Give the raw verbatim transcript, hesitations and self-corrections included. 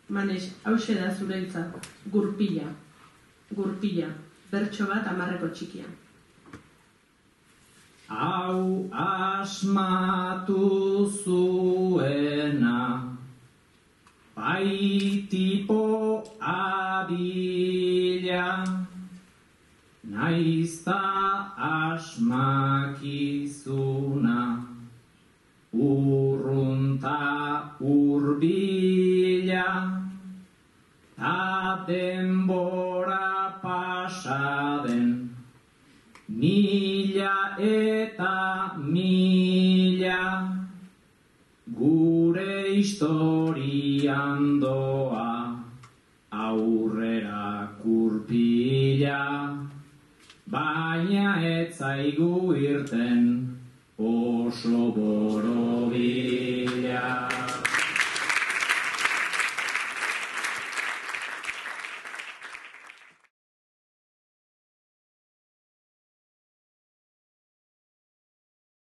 Manes, hause da zuretzat, gurpila, gurpila, bertso bat hamarreko txikia. Hau asmatu zuena, baitipo abila, naizta asmakizuna, urrunta urbila, ta denbora pasaden, mila eta mila, gure historian doa, aurrera kurpila, baina ez zaigu irten oso borobila.